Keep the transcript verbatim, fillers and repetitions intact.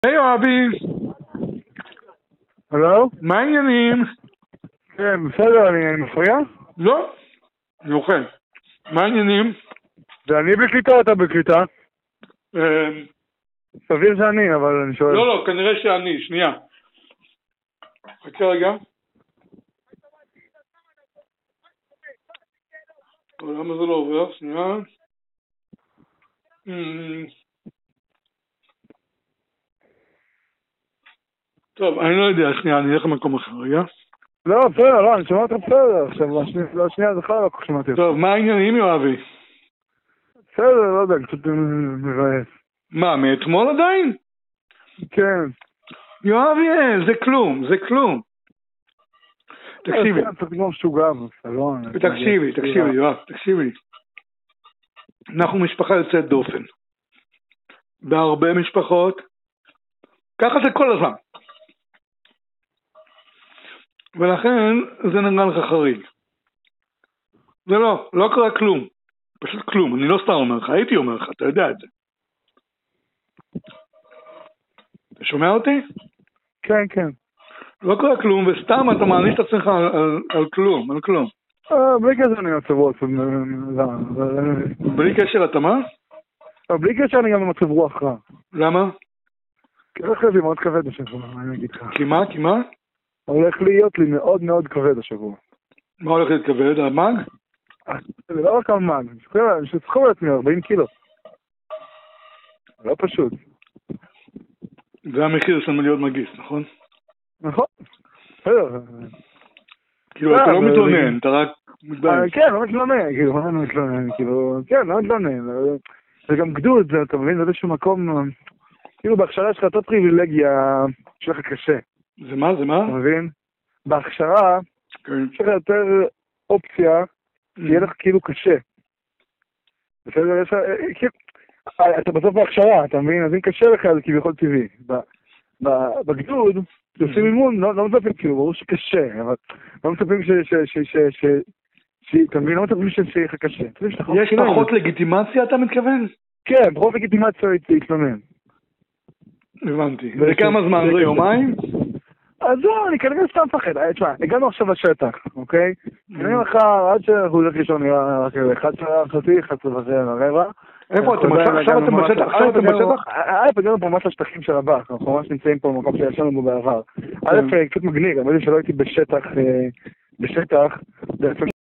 היי אוהבי. הלו? מה העניינים? כן, בסדר, אני מפריע? לא, אני אוכל. מה העניינים? זה אני בקליטה או אתה בקליטה? סביר שאני, אבל אני שואל. לא, לא, כנראה שאני, שנייה. חכה רגע. למה זה לא עובר? שנייה. טוב, אני לא יודע, שנייה, אני אלך למקום אחר, רגע. לא, בסדר, לא, אני שומע אותך בסדר. עכשיו, לא, שנייה, זה חלק, לא שמעתי אותך. טוב, מה העניינים, יואבי? בסדר, לא יודע, קצת מבאס. מה, מאתמול עדיין? כן. יואבי, זה כלום, זה כלום. תקשיבי. צריך כמו משוגע בסלון. תקשיבי, תקשיבי, יואב, תקשיבי. אנחנו משפחה יוצאת דופן. בהרבה משפחות, ככה זה כל הזמן. ולכן זה נראה לך חריג. זה לא, לא קרה כלום. פשוט כלום, אני לא סתם אומר לך, הייתי אומר לך, אתה יודע את זה. אתה שומע אותי? כן, כן. לא קרה כלום, וסתם אתה מעניש את עצמך על, על, על כלום, על כלום. בלי קשר אני מצב רוח. בלי קשר אתה מה? בלי קשר אני גם במצב רוח רע. למה? כי הולך לי מאוד כבד השבוע, אני אגיד לך. כי מה? כי מה? הולך להיות לי מאוד מאוד כבד השבוע. מה הולך להיות כבד? המאג? זה לא רק המאג, אני שצריכו לעצמי ארבעים קילו. לא פשוט. זה המחיר של להיות מגיס, נכון? נכון. בסדר. כאילו, אתה לא מתלונן, אתה רק מתבייש. כן, לא מתלונן, כאילו, מה אני מתלונן? כאילו, כן, לא מתלונן. זה גם גדוד, אתה מבין? זה איזשהו מקום, כאילו, בהכשרה שלך אתה פריבילגיה שלך קשה. זה מה? זה מה? אתה מבין? בהכשרה, יש לך יותר אופציה, שיהיה לך כאילו קשה. בסדר? יש לך, כאילו, אתה בסוף בהכשרה, אתה מבין? אז אם קשה לך, זה כביכול טבעי. בגדוד, כשעושים אימון, לא מצפים, כאילו, ברור שקשה, אבל לא מצפים ש... אתה מבין? לא מצפים שיהיה לך קשה. יש פחות לגיטימציה, אתה מתכוון? כן, פחות לגיטימציה להתלונן. הבנתי. וכמה זמן זה, יומיים? אז לא, אני כנראה סתם מפחד. תשמע, הגענו עכשיו לשטח, אוקיי? אני אומר לך, עד שאנחנו הולך לישון נראה רק אחד שעה חצי, אחד שעה ורבע. איפה אתם? עכשיו אתם בשטח? עכשיו אתם בשטח? א', הגענו פה ממש לשטחים של הבח, אנחנו ממש נמצאים פה במקום שישנו בו בעבר. א', קצת מגניב, אני יודע שלא הייתי בשטח, בשטח, בעצם